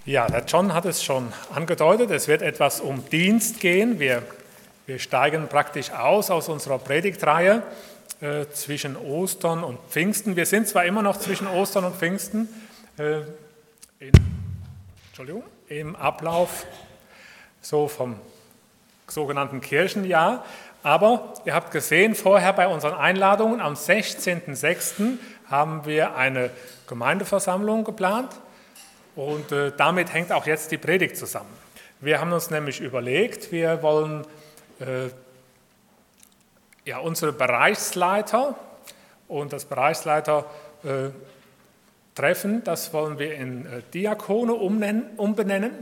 Ja, der John hat es schon angedeutet, es wird etwas um Dienst gehen. Wir steigen praktisch aus unserer Predigtreihe zwischen Ostern und Pfingsten. Wir sind zwar immer noch zwischen Ostern und Pfingsten im Ablauf so vom sogenannten Kirchenjahr, aber ihr habt gesehen vorher bei unseren Einladungen, am 16.06. haben wir eine Gemeindeversammlung geplant. Und damit hängt auch jetzt die Predigt zusammen. Wir haben uns nämlich überlegt, wir wollen unsere Bereichsleiter und das Bereichsleiter-Treffen, das wollen wir in Diakone umbenennen,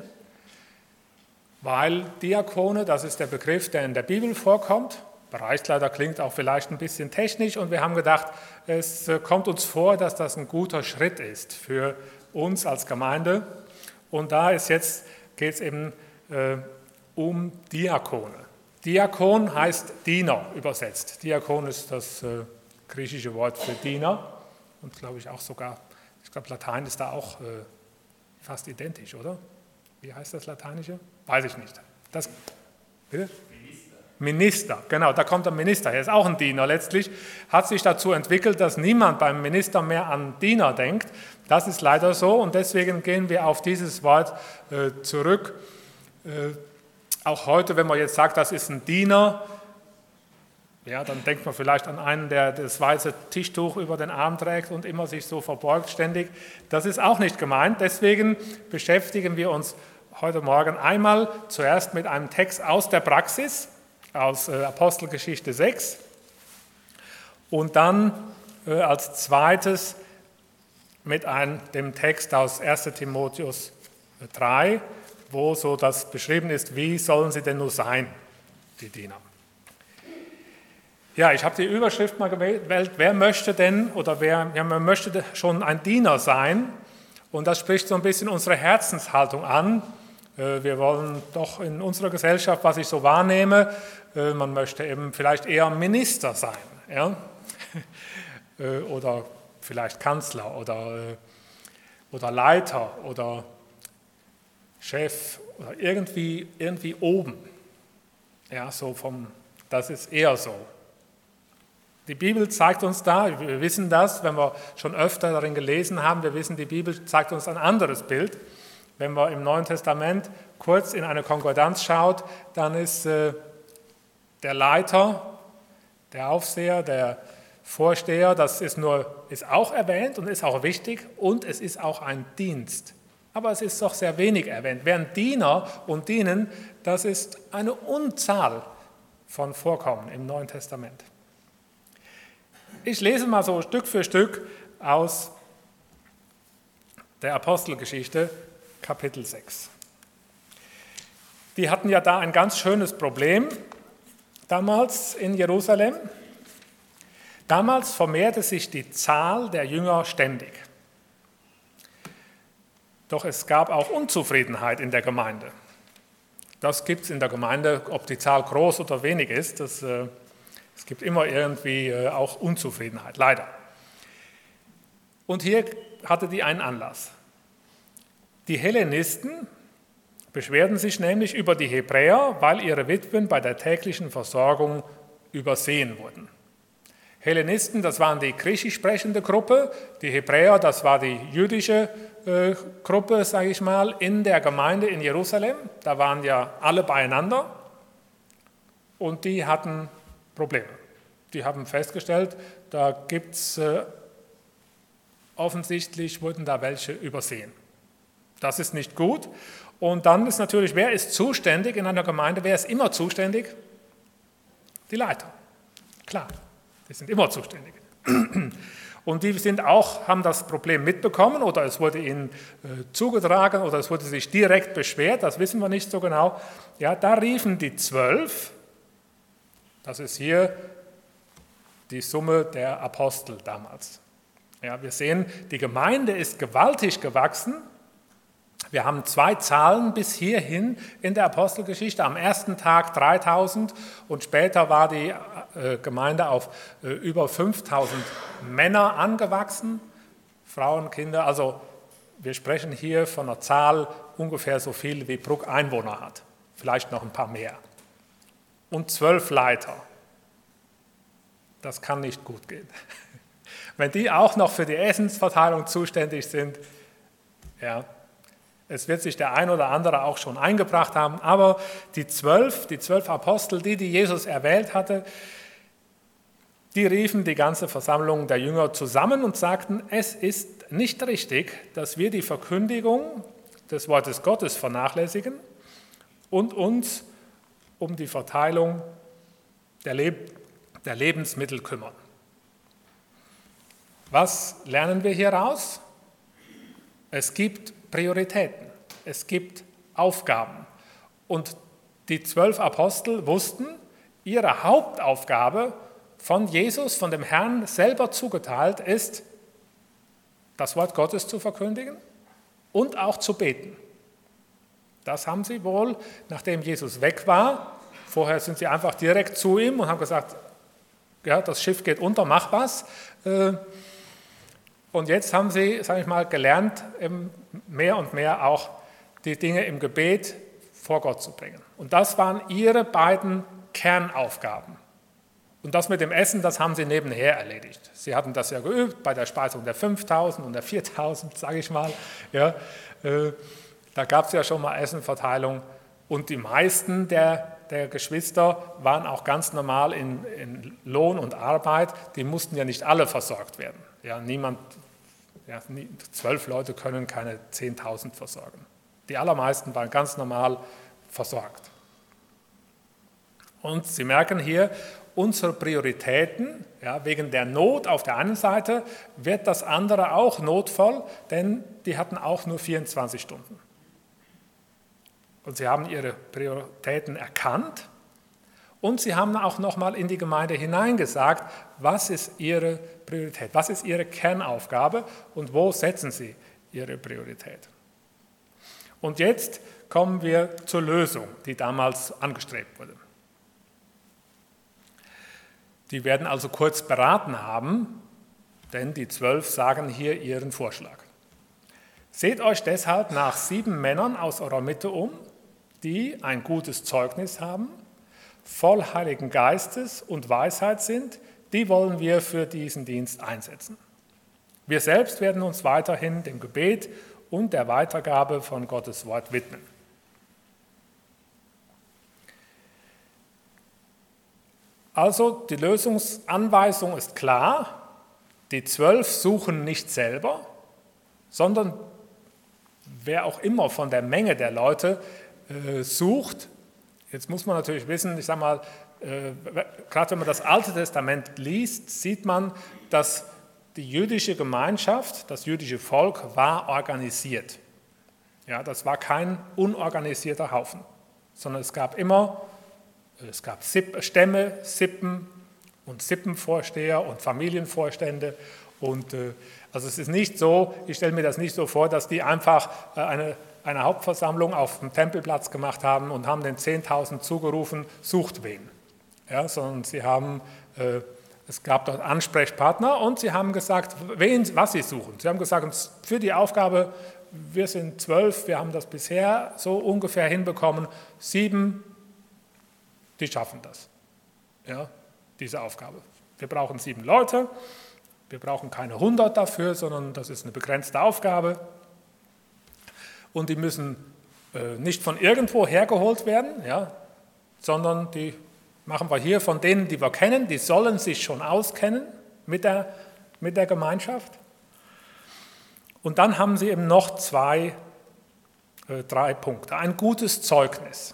weil Diakone, das ist der Begriff, der in der Bibel vorkommt. Bereichsleiter klingt auch vielleicht ein bisschen technisch und wir haben gedacht, es kommt uns vor, dass das ein guter Schritt ist für uns als Gemeinde. Und da geht es eben um Diakone. Diakon heißt Diener übersetzt. Diakon ist das griechische Wort für Diener und glaube ich auch sogar, ich glaube Latein ist da auch fast identisch, oder? Wie heißt das Lateinische? Weiß ich nicht. Bitte? Minister, genau, da kommt der Minister, er ist auch ein Diener letztlich, hat sich dazu entwickelt, dass niemand beim Minister mehr an Diener denkt. Das ist leider so und deswegen gehen wir auf dieses Wort zurück. Auch heute, wenn man jetzt sagt, das ist ein Diener, ja, dann denkt man vielleicht an einen, der das weiße Tischtuch über den Arm trägt und immer sich so verbeugt ständig. Das ist auch nicht gemeint, deswegen beschäftigen wir uns heute Morgen einmal zuerst mit einem Text aus der Praxis, aus Apostelgeschichte 6 und dann als zweites mit dem Text aus 1. Timotheus 3, wo so das beschrieben ist, wie sollen sie denn nur sein, die Diener. Ja, ich habe die Überschrift mal gewählt, wer möchte denn oder man möchte schon ein Diener sein und das spricht so ein bisschen unsere Herzenshaltung an. Wir wollen doch in unserer Gesellschaft, was ich so wahrnehme, man möchte eben vielleicht eher Minister sein, ja? Oder vielleicht Kanzler oder Leiter oder Chef oder irgendwie oben. Ja, das ist eher so. Die Bibel zeigt uns da, wir wissen das, wenn wir schon öfter darin gelesen haben, wir wissen, die Bibel zeigt uns ein anderes Bild. Wenn man im Neuen Testament kurz in eine Konkordanz schaut, dann ist der Leiter, der Aufseher, der Vorsteher, das ist auch erwähnt und ist auch wichtig und es ist auch ein Dienst. Aber es ist doch sehr wenig erwähnt. Während Diener und Dienen, das ist eine Unzahl von Vorkommen im Neuen Testament. Ich lese mal so Stück für Stück aus der Apostelgeschichte, Kapitel 6. Die hatten ja da ein ganz schönes Problem damals in Jerusalem. Damals vermehrte sich die Zahl der Jünger ständig. Doch es gab auch Unzufriedenheit in der Gemeinde. Das gibt es in der Gemeinde, ob die Zahl groß oder wenig ist. Es gibt immer irgendwie auch Unzufriedenheit, leider. Und hier hatte die einen Anlass. Die Hellenisten beschwerten sich nämlich über die Hebräer, weil ihre Witwen bei der täglichen Versorgung übersehen wurden. Hellenisten, das waren die griechisch sprechende Gruppe, die Hebräer, das war die jüdische Gruppe, sage ich mal, in der Gemeinde in Jerusalem. Da waren ja alle beieinander und die hatten Probleme. Die haben festgestellt, da gibt es offensichtlich, wurden da welche übersehen. Das ist nicht gut. Und dann ist natürlich, wer ist zuständig in einer Gemeinde? Wer ist immer zuständig? Die Leiter. Klar, die sind immer zuständig. Und die haben das Problem mitbekommen oder es wurde ihnen zugetragen oder es wurde sich direkt beschwert, das wissen wir nicht so genau. Ja, da riefen die 12, das ist hier die Summe der Apostel damals. Ja, wir sehen, die Gemeinde ist gewaltig gewachsen. Wir haben 2 Zahlen bis hierhin in der Apostelgeschichte. Am ersten Tag 3000 und später war die Gemeinde auf über 5000 Männer angewachsen, Frauen, Kinder. Also wir sprechen hier von einer Zahl ungefähr so viel wie Bruck Einwohner hat, vielleicht noch ein paar mehr. Und 12 Leiter. Das kann nicht gut gehen. Wenn die auch noch für die Essensverteilung zuständig sind, ja, es wird sich der ein oder andere auch schon eingebracht haben, aber die 12 Apostel, die Jesus erwählt hatte, die riefen die ganze Versammlung der Jünger zusammen und sagten, es ist nicht richtig, dass wir die Verkündigung des Wortes Gottes vernachlässigen und uns um die Verteilung der Lebensmittel kümmern. Was lernen wir hieraus? Es gibt Prioritäten, es gibt Aufgaben. Und die 12 Apostel wussten, ihre Hauptaufgabe von Jesus, von dem Herrn selber zugeteilt ist, das Wort Gottes zu verkündigen und auch zu beten. Das haben sie wohl, nachdem Jesus weg war. Vorher sind sie einfach direkt zu ihm und haben gesagt, ja, das Schiff geht unter, mach was. Und jetzt haben sie, sage ich mal, gelernt, mehr und mehr auch die Dinge im Gebet vor Gott zu bringen. Und das waren ihre beiden Kernaufgaben. Und das mit dem Essen, das haben sie nebenher erledigt. Sie hatten das ja geübt bei der Speisung der 5.000 und der 4.000, sage ich mal. Ja, da gab es ja schon mal Essenverteilung. Und die meisten der Geschwister waren auch ganz normal in Lohn und Arbeit. Die mussten ja nicht alle versorgt werden. Ja, 12 Leute können keine 10.000 versorgen. Die allermeisten waren ganz normal versorgt. Und Sie merken hier, unsere Prioritäten, ja, wegen der Not auf der einen Seite, wird das andere auch notvoll, denn die hatten auch nur 24 Stunden. Und sie haben ihre Prioritäten erkannt und sie haben auch nochmal in die Gemeinde hineingesagt, was ist ihre Priorität, was ist ihre Kernaufgabe und wo setzen sie ihre Priorität. Und jetzt kommen wir zur Lösung, die damals angestrebt wurde. Die werden also kurz beraten haben, denn die 12 sagen hier ihren Vorschlag. Seht euch deshalb nach 7 Männern aus eurer Mitte um, die ein gutes Zeugnis haben, voll Heiligen Geistes und Weisheit sind, die wollen wir für diesen Dienst einsetzen. Wir selbst werden uns weiterhin dem Gebet und der Weitergabe von Gottes Wort widmen. Also die Lösungsanweisung ist klar, die 12 suchen nicht selber, sondern wer auch immer von der Menge der Leute sucht. Jetzt muss man natürlich wissen, ich sage mal, gerade wenn man das Alte Testament liest, sieht man, dass die jüdische Gemeinschaft, das jüdische Volk war organisiert. Ja, das war kein unorganisierter Haufen, sondern es gab Stämme, Sippen und Sippenvorsteher und Familienvorstände. Und also es ist nicht so, ich stelle mir das nicht so vor, dass die einfach eine Hauptversammlung auf dem Tempelplatz gemacht haben und haben den 10.000 zugerufen, sucht wen. Ja, sondern es gab dort Ansprechpartner und sie haben gesagt, was sie suchen. Sie haben gesagt, für die Aufgabe, wir sind 12, wir haben das bisher so ungefähr hinbekommen, 7, die schaffen das, ja, diese Aufgabe. Wir brauchen 7 Leute, wir brauchen keine 100 dafür, sondern das ist eine begrenzte Aufgabe. Und die müssen nicht von irgendwo hergeholt werden, ja, sondern die machen wir hier von denen, die wir kennen, die sollen sich schon auskennen mit der Gemeinschaft. Und dann haben sie eben noch 3 Punkte. Ein gutes Zeugnis.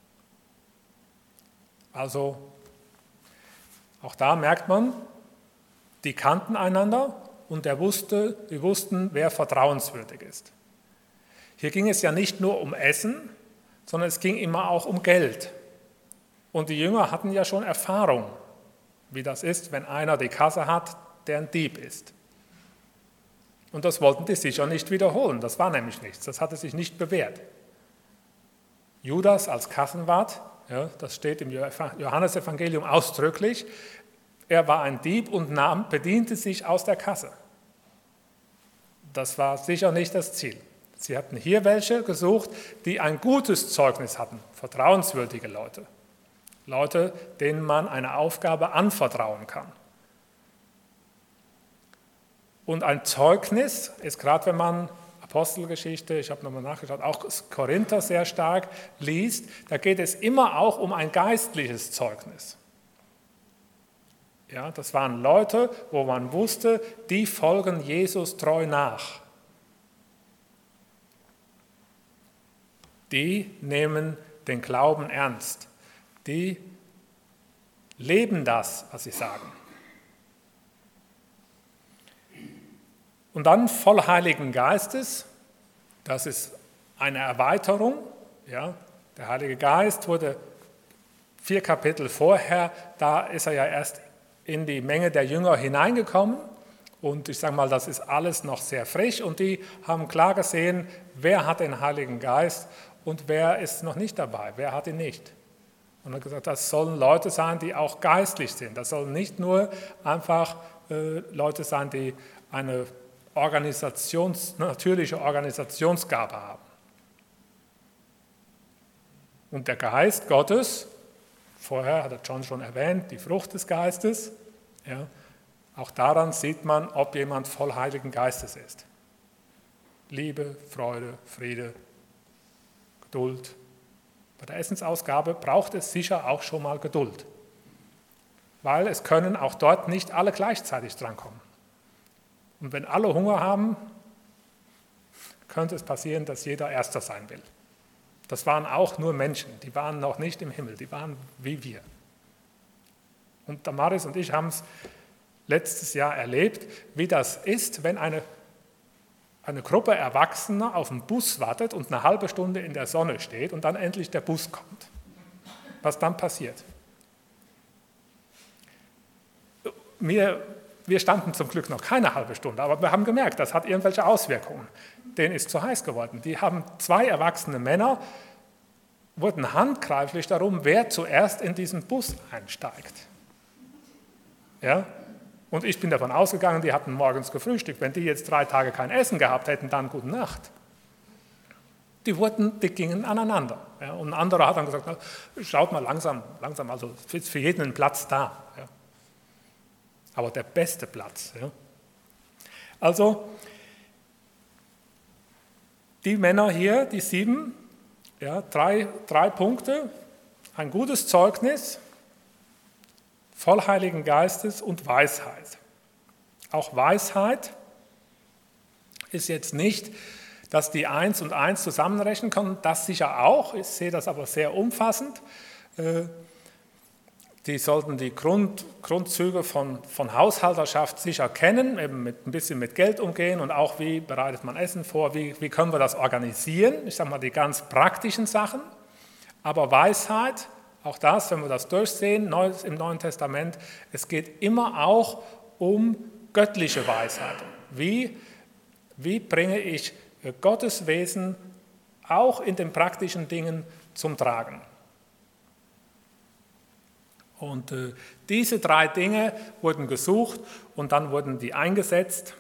Also auch da merkt man, die kannten einander und die wussten, wer vertrauenswürdig ist. Hier ging es ja nicht nur um Essen, sondern es ging immer auch um Geld. Und die Jünger hatten ja schon Erfahrung, wie das ist, wenn einer die Kasse hat, der ein Dieb ist. Und das wollten die sicher nicht wiederholen, das war nämlich nichts, das hatte sich nicht bewährt. Judas als Kassenwart, ja, das steht im Johannesevangelium ausdrücklich, er war ein Dieb und bediente sich aus der Kasse. Das war sicher nicht das Ziel. Sie hatten hier welche gesucht, die ein gutes Zeugnis hatten, vertrauenswürdige Leute. Leute, denen man eine Aufgabe anvertrauen kann. Und ein Zeugnis ist, gerade wenn man Apostelgeschichte, ich habe nochmal nachgeschaut, auch Korinther sehr stark liest, da geht es immer auch um ein geistliches Zeugnis. Ja, das waren Leute, wo man wusste, die folgen Jesus treu nach. Die nehmen den Glauben ernst. Die leben das, was sie sagen. Und dann voll Heiligen Geistes, das ist eine Erweiterung. Ja, der Heilige Geist wurde 4 Kapitel vorher, da ist er ja erst in die Menge der Jünger hineingekommen. Und ich sage mal, das ist alles noch sehr frisch. Und die haben klar gesehen, wer hat den Heiligen Geist und wer ist noch nicht dabei, wer hat ihn nicht. Und er hat gesagt, das sollen Leute sein, die auch geistlich sind. Das sollen nicht nur einfach Leute sein, die eine natürliche Organisationsgabe haben. Und der Geist Gottes, vorher hat John schon erwähnt, die Frucht des Geistes, ja, auch daran sieht man, ob jemand voll Heiligen Geistes ist. Liebe, Freude, Friede, Geduld. Bei der Essensausgabe braucht es sicher auch schon mal Geduld, weil es können auch dort nicht alle gleichzeitig drankommen. Und wenn alle Hunger haben, könnte es passieren, dass jeder Erster sein will. Das waren auch nur Menschen, die waren noch nicht im Himmel, die waren wie wir. Und Damaris und ich haben es letztes Jahr erlebt, wie das ist, wenn eine Gruppe Erwachsener auf den Bus wartet und eine halbe Stunde in der Sonne steht und dann endlich der Bus kommt. Was dann passiert? Wir standen zum Glück noch keine halbe Stunde, aber wir haben gemerkt, das hat irgendwelche Auswirkungen. Denen ist zu heiß geworden. Die haben 2 erwachsene Männer, wurden handgreiflich darum, wer zuerst in diesen Bus einsteigt. Ja? Und ich bin davon ausgegangen, die hatten morgens gefrühstückt. Wenn die jetzt 3 Tage kein Essen gehabt hätten, dann gute Nacht. Die gingen aneinander. Ja? Und ein anderer hat dann gesagt, na, schaut mal langsam, also ist für jeden ein Platz da. Ja? Aber der beste Platz. Ja? Also, die Männer hier, die 7, ja, 3 Punkte, ein gutes Zeugnis, voll Heiligen Geistes und Weisheit. Auch Weisheit ist jetzt nicht, dass die 1 und 1 zusammenrechnen können, das sicher auch, ich sehe das aber sehr umfassend. Die sollten die Grundzüge von Haushalterschaft sicher kennen, eben ein bisschen mit Geld umgehen und auch, wie bereitet man Essen vor, wie können wir das organisieren, ich sage mal die ganz praktischen Sachen. Aber Weisheit, auch das, wenn wir das durchsehen, im Neuen Testament, es geht immer auch um göttliche Weisheit. Wie bringe ich Gottes Wesen auch in den praktischen Dingen zum Tragen? Und diese 3 Dinge wurden gesucht und dann wurden die eingesetzt.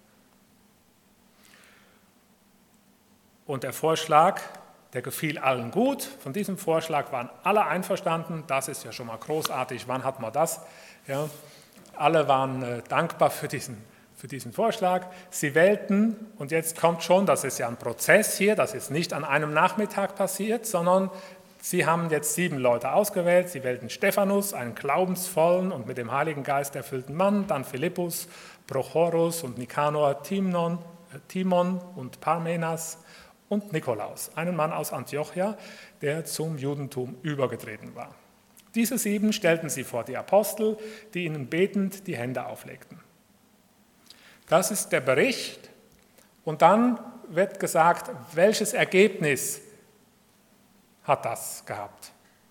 Und der Vorschlag, der gefiel allen gut. Von diesem Vorschlag waren alle einverstanden. Das ist ja schon mal großartig. Wann hat man das? Ja, alle waren dankbar für diesen Vorschlag. Sie wählten, und jetzt kommt schon, das ist ja ein Prozess hier, das ist nicht an einem Nachmittag passiert, sondern sie haben jetzt 7 Leute ausgewählt. Sie wählten Stephanus, einen glaubensvollen und mit dem Heiligen Geist erfüllten Mann, dann Philippus, Prochorus und Nikanor, Timon und Parmenas und Nikolaus, einen Mann aus Antiochia, der zum Judentum übergetreten war. Diese 7 stellten sie vor die Apostel, die ihnen betend die Hände auflegten. Das ist der Bericht. Und dann wird gesagt, welches Ergebnis hat das gehabt.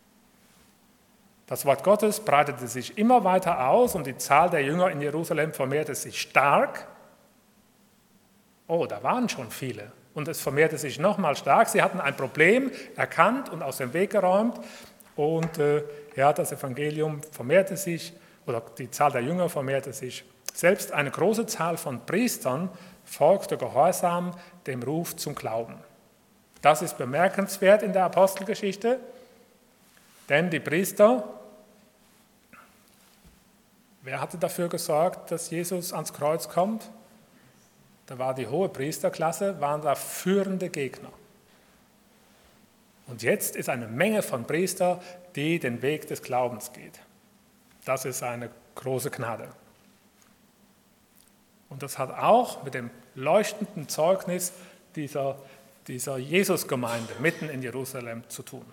Das Wort Gottes breitete sich immer weiter aus und die Zahl der Jünger in Jerusalem vermehrte sich stark. Oh, da waren schon viele. Und es vermehrte sich nochmal stark. Sie hatten ein Problem erkannt und aus dem Weg geräumt. Und das Evangelium vermehrte sich, oder die Zahl der Jünger vermehrte sich. Selbst eine große Zahl von Priestern folgte gehorsam dem Ruf zum Glauben. Das ist bemerkenswert in der Apostelgeschichte, denn die Priester, wer hatte dafür gesorgt, dass Jesus ans Kreuz kommt? Da war die hohe Priesterklasse, waren da führende Gegner. Und jetzt ist eine Menge von Priestern, die den Weg des Glaubens geht. Das ist eine große Gnade. Und das hat auch mit dem leuchtenden Zeugnis dieser Jesusgemeinde mitten in Jerusalem zu tun.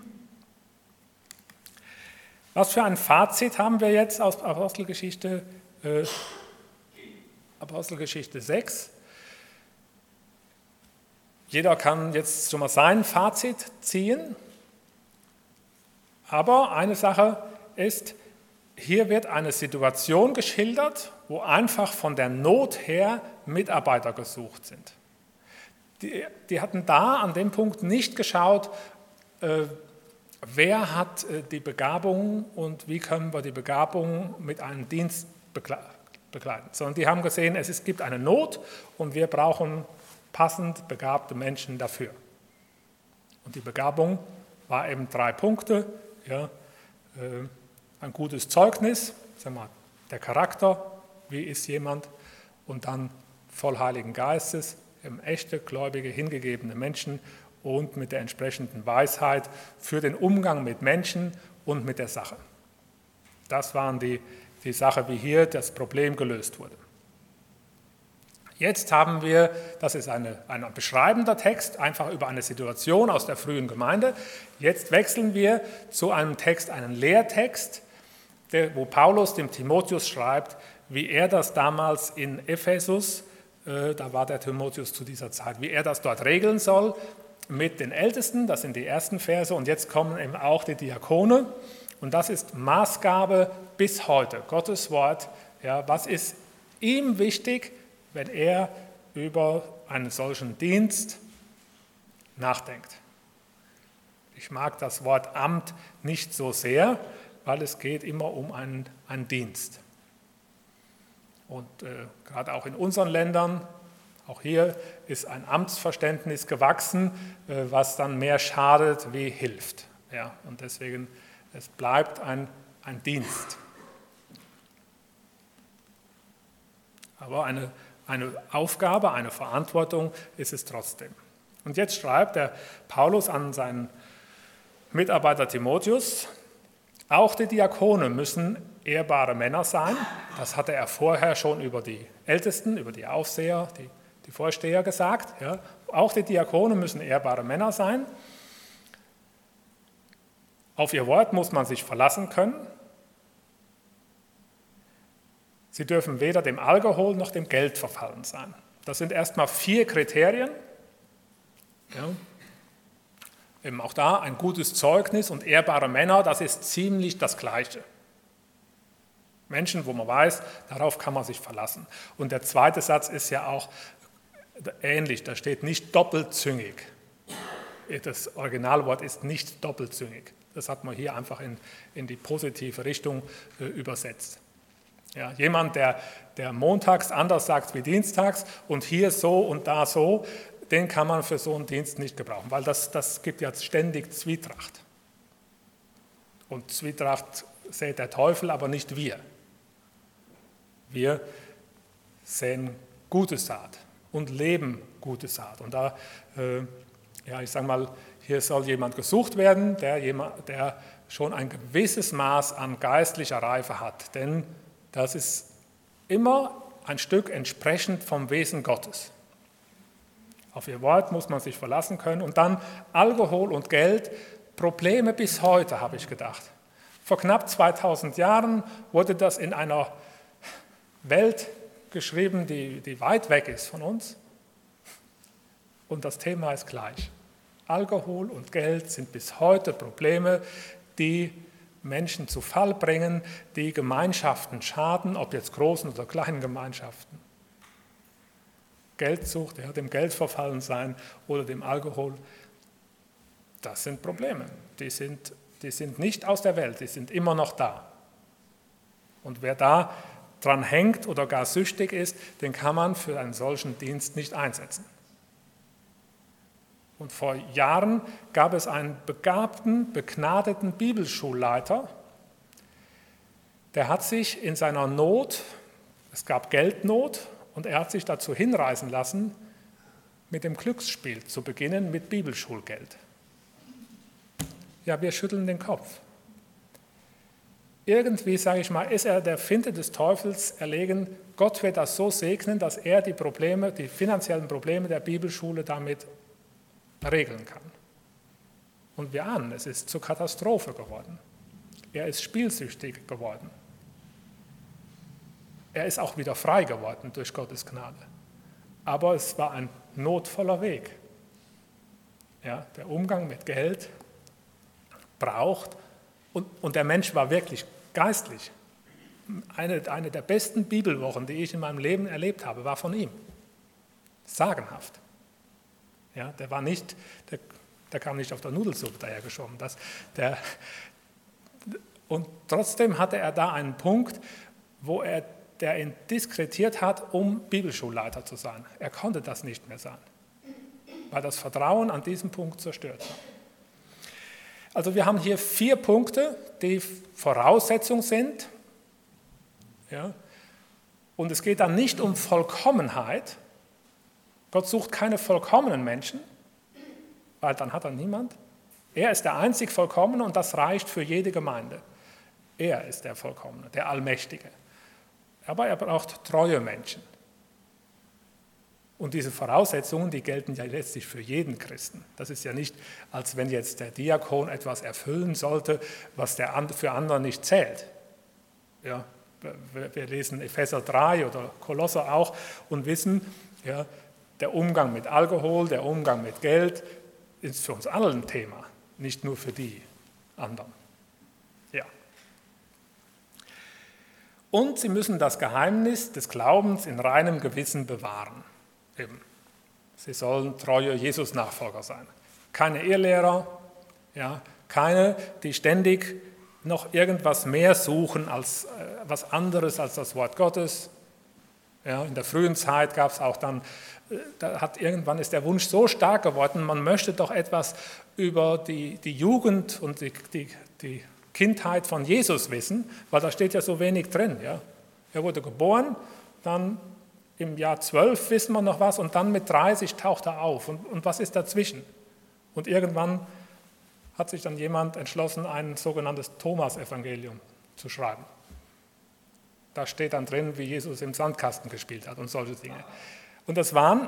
Was für ein Fazit haben wir jetzt aus Apostelgeschichte 6? Jeder kann jetzt schon mal sein Fazit ziehen, aber eine Sache ist, hier wird eine Situation geschildert, wo einfach von der Not her Mitarbeiter gesucht sind. Die hatten da an dem Punkt nicht geschaut, wer hat die Begabung und wie können wir die Begabung mit einem Dienst begleiten, sondern die haben gesehen, es gibt eine Not und wir brauchen passend begabte Menschen dafür. Und die Begabung war eben 3 Punkte, ja, ein gutes Zeugnis, sag mal, der Charakter, wie ist jemand, und dann voll Heiligen Geistes, eben echte, gläubige, hingegebene Menschen und mit der entsprechenden Weisheit für den Umgang mit Menschen und mit der Sache. Das waren die Sache, wie hier das Problem gelöst wurde. Jetzt haben wir, das ist ein beschreibender Text, einfach über eine Situation aus der frühen Gemeinde. Jetzt wechseln wir zu einem Text, einen Lehrtext, wo Paulus dem Timotheus schreibt, wie er das damals in Ephesus, da war der Timotheus zu dieser Zeit, wie er das dort regeln soll mit den Ältesten, das sind die ersten Verse, und jetzt kommen eben auch die Diakone. Und das ist Maßgabe bis heute, Gottes Wort. Ja, was ist ihm wichtig, wenn er über einen solchen Dienst nachdenkt? Ich mag das Wort Amt nicht so sehr, weil es geht immer um einen Dienst. Und gerade auch in unseren Ländern, auch hier ist ein Amtsverständnis gewachsen, was dann mehr schadet wie hilft. Ja, und deswegen, es bleibt ein Dienst. Aber eine Aufgabe, eine Verantwortung ist es trotzdem. Und jetzt schreibt der Paulus an seinen Mitarbeiter Timotheus, auch die Diakone müssen ehrbare Männer sein. Das hatte er vorher schon über die Ältesten, über die Aufseher, die Vorsteher gesagt. Ja. Auch die Diakone müssen ehrbare Männer sein. Auf ihr Wort muss man sich verlassen können. Sie dürfen weder dem Alkohol noch dem Geld verfallen sein. Das sind erstmal 4 Kriterien. Ja. Eben auch da ein gutes Zeugnis und ehrbare Männer, das ist ziemlich das Gleiche. Menschen, wo man weiß, darauf kann man sich verlassen. Und der zweite Satz ist ja auch ähnlich, da steht nicht doppelzüngig. Das Originalwort ist nicht doppelzüngig. Das hat man hier einfach in die positive Richtung übersetzt. Ja, jemand, der montags anders sagt wie dienstags und hier so und da so, den kann man für so einen Dienst nicht gebrauchen, weil das gibt ja ständig Zwietracht. Und Zwietracht sät der Teufel, aber nicht wir. Wir säen gute Saat und leben gute Saat. Und da, ich sage mal, hier soll jemand gesucht werden, der schon ein gewisses Maß an geistlicher Reife hat. Denn das ist immer ein Stück entsprechend vom Wesen Gottes. Auf ihr Wort muss man sich verlassen können. Und dann Alkohol und Geld, Probleme bis heute, habe ich gedacht. Vor knapp 2000 Jahren wurde das in einer Welt geschrieben, die weit weg ist von uns. Und das Thema ist gleich. Alkohol und Geld sind bis heute Probleme, die Menschen zu Fall bringen, die Gemeinschaften schaden, ob jetzt großen oder kleinen Gemeinschaften. Geldsucht, dem Geld verfallen sein oder dem Alkohol, das sind Probleme. Die sind nicht aus der Welt, die sind immer noch da. Und wer da dran hängt oder gar süchtig ist, den kann man für einen solchen Dienst nicht einsetzen. Und vor Jahren gab es einen begabten, begnadeten Bibelschulleiter, der hat sich in seiner Not, es gab Geldnot, und er hat sich dazu hinreißen lassen, mit dem Glücksspiel zu beginnen, mit Bibelschulgeld. Ja, wir schütteln den Kopf. Irgendwie, sage ich mal, ist er der Finte des Teufels erlegen. Gott wird das so segnen, dass er die finanziellen Probleme der Bibelschule damit regeln kann. Und wir ahnen, es ist zur Katastrophe geworden. Er ist spielsüchtig geworden. Er ist auch wieder frei geworden durch Gottes Gnade. Aber es war ein notvoller Weg. Ja, der Umgang mit Geld braucht, und der Mensch war wirklich geistlich. Eine der besten Bibelwochen, die ich in meinem Leben erlebt habe, war von ihm. Sagenhaft. Ja, der kam nicht auf der Nudelsuppe dahergeschoben. Und trotzdem hatte er da einen Punkt, der ihn diskretiert hat, um Bibelschulleiter zu sein. Er konnte das nicht mehr sein, weil das Vertrauen an diesem Punkt zerstört war. Also wir haben hier 4 Punkte, die Voraussetzung sind. Ja. Und es geht dann nicht um Vollkommenheit. Gott sucht keine vollkommenen Menschen, weil dann hat er niemand. Er ist der einzig Vollkommene und das reicht für jede Gemeinde. Er ist der Vollkommene, der Allmächtige. Aber er braucht treue Menschen. Und diese Voraussetzungen, die gelten ja letztlich für jeden Christen. Das ist ja nicht, als wenn jetzt der Diakon etwas erfüllen sollte, was für andere nicht zählt. Ja, wir lesen Epheser 3 oder Kolosser auch und wissen, ja, der Umgang mit Alkohol, der Umgang mit Geld ist für uns alle ein Thema, nicht nur für die anderen. Ja. Und sie müssen das Geheimnis des Glaubens in reinem Gewissen bewahren. Eben. Sie sollen treue Jesus-Nachfolger sein. Keine Irrlehrer, ja, keine, die ständig noch irgendwas mehr suchen als was anderes als das Wort Gottes. Ja, in der frühen Zeit gab es auch dann, irgendwann ist der Wunsch so stark geworden, man möchte doch etwas über die Jugend und die Kindheit von Jesus wissen, weil da steht ja so wenig drin. Ja. Er wurde geboren, dann im Jahr 12 wissen wir noch was und dann mit 30 taucht er auf. Und was ist dazwischen? Und irgendwann hat sich dann jemand entschlossen, ein sogenanntes Thomas-Evangelium zu schreiben. Da steht dann drin, wie Jesus im Sandkasten gespielt hat und solche Dinge. Und das waren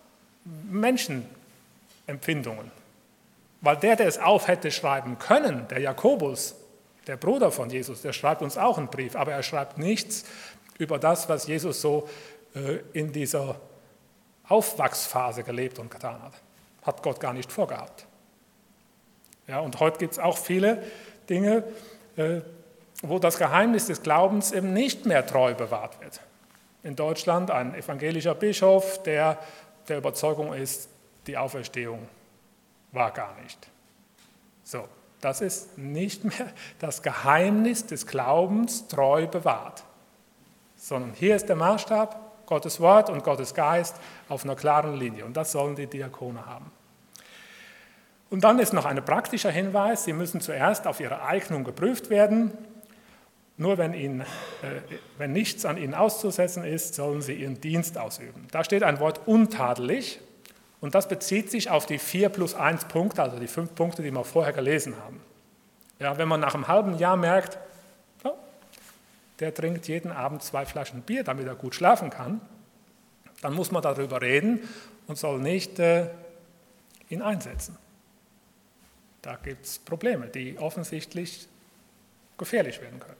Menschenempfindungen. Weil der es auf hätte schreiben können, der Jakobus, der Bruder von Jesus, der schreibt uns auch einen Brief, aber er schreibt nichts über das, was Jesus so in dieser Aufwachsphase gelebt und getan hat. Hat Gott gar nicht vorgehabt. Ja, und heute gibt es auch viele Dinge, wo das Geheimnis des Glaubens eben nicht mehr treu bewahrt wird. In Deutschland ein evangelischer Bischof, der der Überzeugung ist, die Auferstehung war gar nicht. So, das ist nicht mehr das Geheimnis des Glaubens treu bewahrt, sondern hier ist der Maßstab, Gottes Wort und Gottes Geist auf einer klaren Linie. Und das sollen die Diakone haben. Und dann ist noch ein praktischer Hinweis, sie müssen zuerst auf ihre Eignung geprüft werden. Nur wenn nichts an ihnen auszusetzen ist, sollen sie ihren Dienst ausüben. Da steht ein Wort untadelig und das bezieht sich auf die 4+1 Punkte, also die 5 Punkte, die wir vorher gelesen haben. Ja, wenn man nach einem halben Jahr merkt, oh, der trinkt jeden Abend 2 Flaschen Bier, damit er gut schlafen kann, dann muss man darüber reden und soll nicht ihn einsetzen. Da gibt es Probleme, die offensichtlich gefährlich werden können.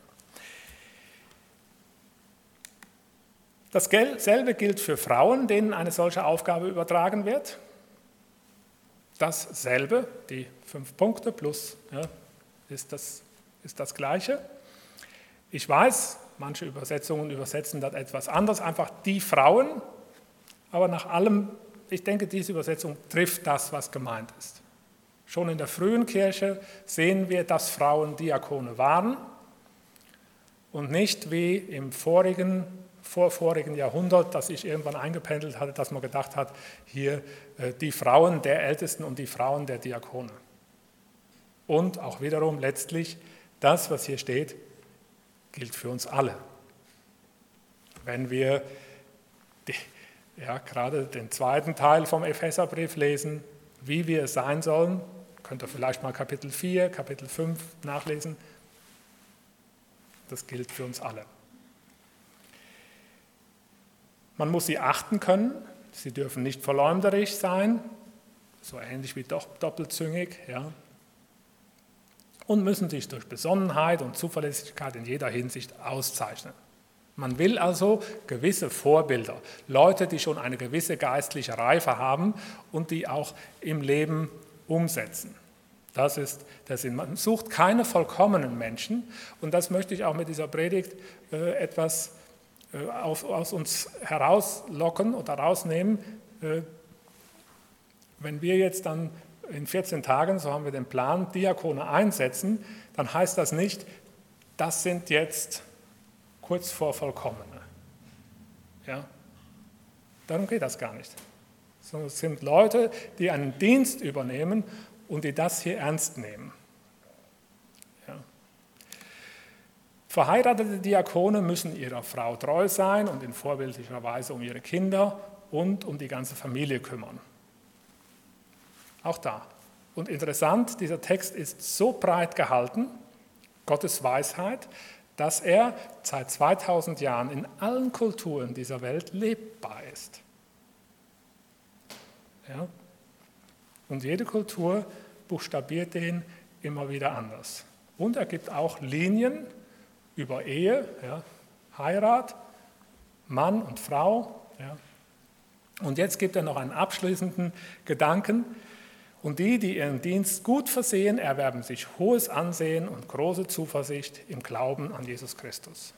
Dasselbe gilt für Frauen, denen eine solche Aufgabe übertragen wird. Dasselbe, die 5 Punkte plus, ja, ist das Gleiche. Ich weiß, manche Übersetzungen übersetzen das etwas anders, einfach die Frauen, aber nach allem, ich denke, diese Übersetzung trifft das, was gemeint ist. Schon in der frühen Kirche sehen wir, dass Frauen Diakone waren und nicht wie im vorvorigen Jahrhundert, das sich irgendwann eingependelt hatte, dass man gedacht hat, hier die Frauen der Ältesten und die Frauen der Diakone. Und auch wiederum letztlich, das, was hier steht, gilt für uns alle. Wenn wir gerade den zweiten Teil vom Epheserbrief lesen, wie wir es sein sollen, könnt ihr vielleicht mal Kapitel 4, Kapitel 5 nachlesen. Das gilt für uns alle. Man muss sie achten können, sie dürfen nicht verleumderisch sein, so ähnlich wie doppelzüngig, ja. Und müssen sich durch Besonnenheit und Zuverlässigkeit in jeder Hinsicht auszeichnen. Man will also gewisse Vorbilder, Leute, die schon eine gewisse geistliche Reife haben und die auch im Leben umsetzen. Das ist der Sinn. Man sucht keine vollkommenen Menschen und das möchte ich auch mit dieser Predigt etwas aus uns herauslocken oder rausnehmen. Wenn wir jetzt dann in 14 Tagen, so haben wir den Plan, Diakone einsetzen, dann heißt das nicht, das sind jetzt kurz vor Vollkommene. Ja? Darum geht das gar nicht. Sondern es sind Leute, die einen Dienst übernehmen und die das hier ernst nehmen. Ja. Verheiratete Diakone müssen ihrer Frau treu sein und in vorbildlicher Weise um ihre Kinder und um die ganze Familie kümmern. Auch da. Und interessant, dieser Text ist so breit gehalten, Gottes Weisheit, dass er seit 2000 Jahren in allen Kulturen dieser Welt lebbar ist. Ja? Und jede Kultur buchstabiert den immer wieder anders. Und er gibt auch Linien über Ehe, ja, Heirat, Mann und Frau. Ja. Und jetzt gibt er noch einen abschließenden Gedanken. Und die ihren Dienst gut versehen, erwerben sich hohes Ansehen und große Zuversicht im Glauben an Jesus Christus.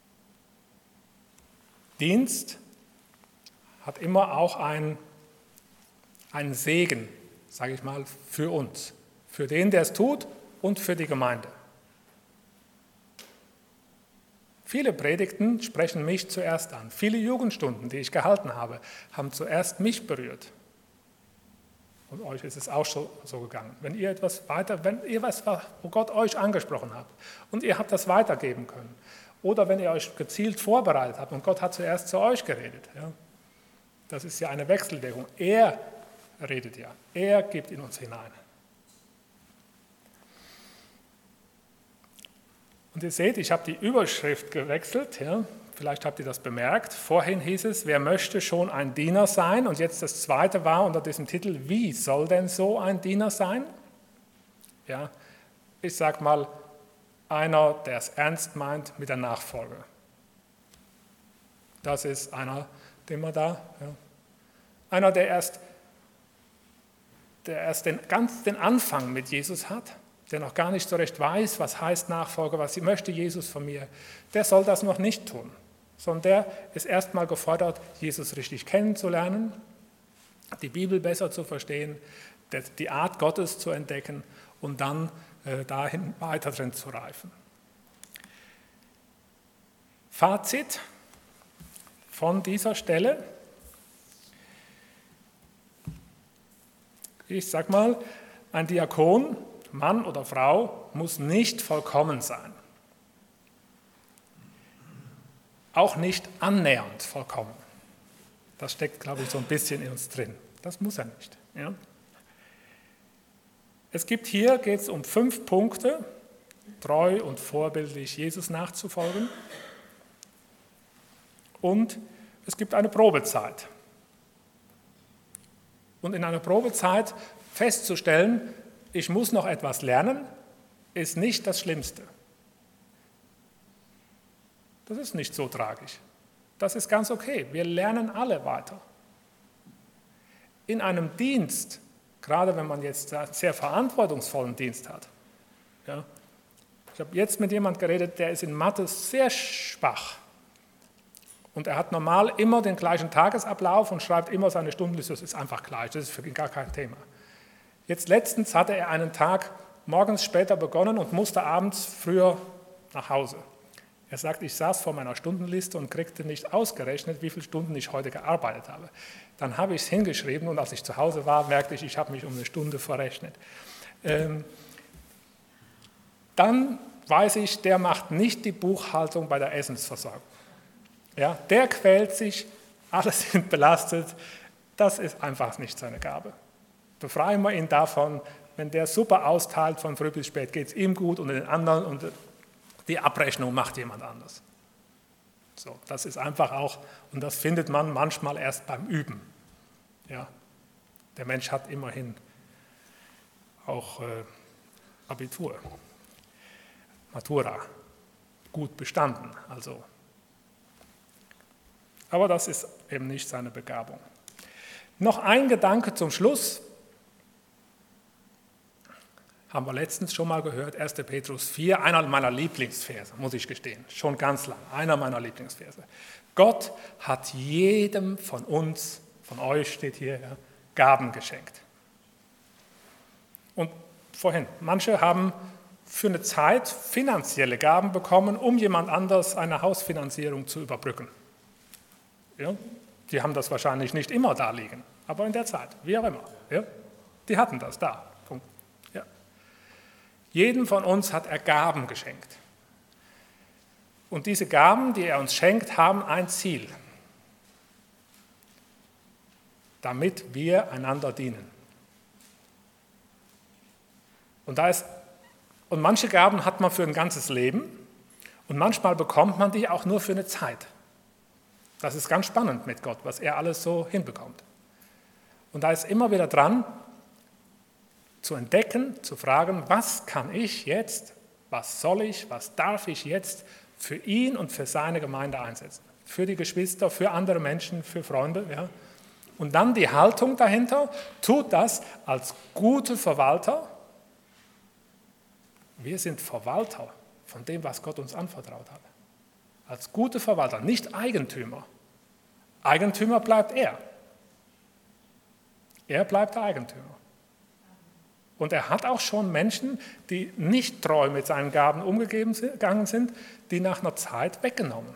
Dienst hat immer auch einen Segen, sage ich mal, für uns, für den, der es tut und für die Gemeinde. Viele Predigten sprechen mich zuerst an. Viele Jugendstunden, die ich gehalten habe, haben zuerst mich berührt. Und euch ist es auch so gegangen. Wenn ihr was, wo Gott euch angesprochen hat und ihr habt das weitergeben können, oder wenn ihr euch gezielt vorbereitet habt und Gott hat zuerst zu euch geredet, ja, das ist ja eine Wechselwirkung. Er redet ja, er gibt in uns hinein. Und ihr seht, ich habe die Überschrift gewechselt, ja. Vielleicht habt ihr das bemerkt. Vorhin hieß es, wer möchte schon ein Diener sein? Und jetzt das zweite war unter diesem Titel, wie soll denn so ein Diener sein? Ja, ich sage mal, einer, der es ernst meint mit der Nachfolge. Das ist einer, den wir da, ja. Einer, der erst den Anfang mit Jesus hat, der noch gar nicht so recht weiß, was heißt Nachfolge, was möchte Jesus von mir, der soll das noch nicht tun, sondern der ist erstmal gefordert, Jesus richtig kennenzulernen, die Bibel besser zu verstehen, die Art Gottes zu entdecken und dann dahin weiter drin zu reifen. Fazit von dieser Stelle. Ich sage mal, ein Diakon, Mann oder Frau, muss nicht vollkommen sein. Auch nicht annähernd vollkommen. Das steckt, glaube ich, so ein bisschen in uns drin. Das muss er nicht. Ja? Geht es um 5 Punkte, treu und vorbildlich Jesus nachzufolgen. Und es gibt eine Probezeit. Und in einer Probezeit festzustellen, ich muss noch etwas lernen, ist nicht das Schlimmste. Das ist nicht so tragisch. Das ist ganz okay. Wir lernen alle weiter. In einem Dienst, gerade wenn man jetzt einen sehr verantwortungsvollen Dienst hat. Ja, ich habe jetzt mit jemandem geredet, der ist in Mathe sehr schwach. Und er hat normal immer den gleichen Tagesablauf und schreibt immer seine Stundenliste. Das ist einfach gleich, das ist für ihn gar kein Thema. Jetzt letztens hatte er einen Tag morgens später begonnen und musste abends früher nach Hause. Er sagt, ich saß vor meiner Stundenliste und kriegte nicht ausgerechnet, wie viele Stunden ich heute gearbeitet habe. Dann habe ich es hingeschrieben und als ich zu Hause war, merkte ich, ich habe mich um eine Stunde verrechnet. Dann weiß ich, der macht nicht die Buchhaltung bei der Essensversorgung. Ja, der quält sich, alle sind belastet, das ist einfach nicht seine Gabe. Befreien wir ihn davon, wenn der super austeilt von früh bis spät, geht es ihm gut und den anderen und die Abrechnung macht jemand anders. So, das ist einfach auch, und das findet man manchmal erst beim Üben. Ja, der Mensch hat immerhin auch Abitur, Matura, gut bestanden. Also. Aber das ist eben nicht seine Begabung. Noch ein Gedanke zum Schluss. Haben wir letztens schon mal gehört, 1. Petrus 4, einer meiner Lieblingsverse, muss ich gestehen, schon ganz lang, einer meiner Lieblingsverse. Gott hat jedem von uns, von euch steht hier, ja, Gaben geschenkt. Und vorhin, manche haben für eine Zeit finanzielle Gaben bekommen, um jemand anders eine Hausfinanzierung zu überbrücken. Ja, die haben das wahrscheinlich nicht immer da liegen, aber in der Zeit, wie auch immer. Ja, die hatten das da. Punkt. Ja. Jedem von uns hat er Gaben geschenkt. Und diese Gaben, die er uns schenkt, haben ein Ziel, damit wir einander dienen. Und manche Gaben hat man für ein ganzes Leben und manchmal bekommt man die auch nur für eine Zeit. Das ist ganz spannend mit Gott, was er alles so hinbekommt. Und da ist immer wieder dran, zu entdecken, zu fragen, was kann ich jetzt, was soll ich, was darf ich jetzt für ihn und für seine Gemeinde einsetzen. Für die Geschwister, für andere Menschen, für Freunde. Ja. Und dann die Haltung dahinter, tut das als gute Verwalter. Wir sind Verwalter von dem, was Gott uns anvertraut hat. Als gute Verwalter, nicht Eigentümer. Eigentümer bleibt er. Er bleibt der Eigentümer. Und er hat auch schon Menschen, die nicht treu mit seinen Gaben umgegangen sind, die nach einer Zeit weggenommen.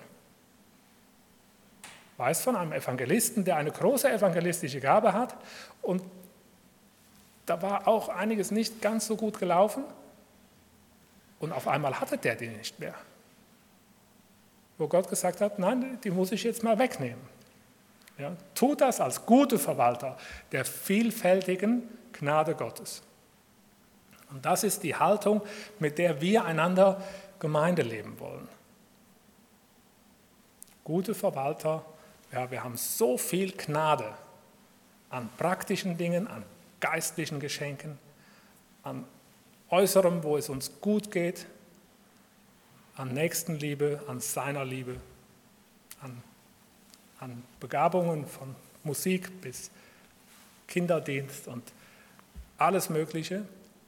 Ich weiß von einem Evangelisten, der eine große evangelistische Gabe hat und da war auch einiges nicht ganz so gut gelaufen und auf einmal hatte der die nicht mehr. Wo Gott gesagt hat, nein, die muss ich jetzt mal wegnehmen. Ja, tu das als gute Verwalter der vielfältigen Gnade Gottes. Und das ist die Haltung, mit der wir einander Gemeinde leben wollen. Gute Verwalter, ja, wir haben so viel Gnade an praktischen Dingen, an geistlichen Geschenken, an Äußerem, wo es uns gut geht, an Nächstenliebe, an seiner Liebe, an Begabungen von Musik bis Kinderdienst und alles Mögliche.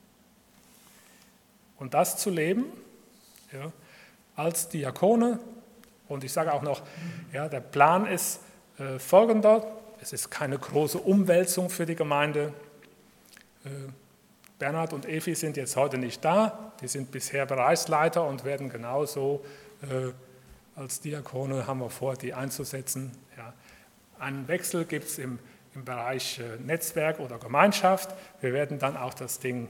Und das zu leben, ja, als Diakone, und ich sage auch noch, ja, der Plan ist folgender, es ist keine große Umwälzung für die Gemeinde. Bernhard und Evi sind jetzt heute nicht da, die sind bisher Bereichsleiter und werden genauso als Diakone, haben wir vor, die einzusetzen. Ja. Einen Wechsel gibt es im Bereich Netzwerk oder Gemeinschaft. Wir werden dann auch das Ding,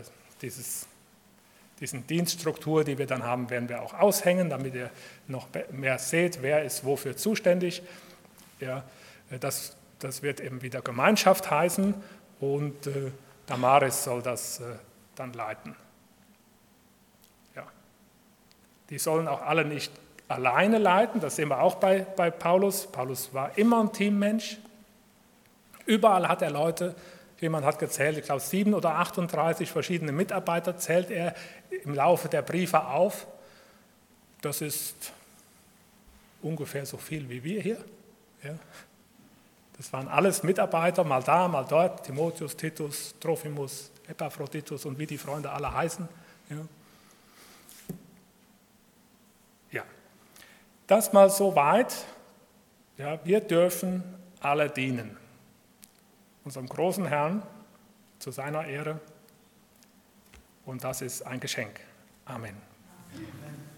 diesen Dienststruktur, die wir dann haben, werden wir auch aushängen, damit ihr noch mehr seht, wer ist wofür zuständig. Ja, das wird eben wieder Gemeinschaft heißen und Damaris soll das dann leiten. Ja. Die sollen auch alle nicht alleine leiten, das sehen wir auch bei Paulus. Paulus war immer ein Teammensch. Überall hat er Leute, jemand hat gezählt, ich glaube 7 oder 38 verschiedene Mitarbeiter zählt er im Laufe der Briefe auf. Das ist ungefähr so viel wie wir hier. Ja. Das waren alles Mitarbeiter, mal da, mal dort, Timotheus, Titus, Trophimus, Epaphroditus und wie die Freunde alle heißen. Ja. Ja. Das mal so weit. Ja, wir dürfen alle dienen. Unserem großen Herrn zu seiner Ehre. Und das ist ein Geschenk. Amen. Amen.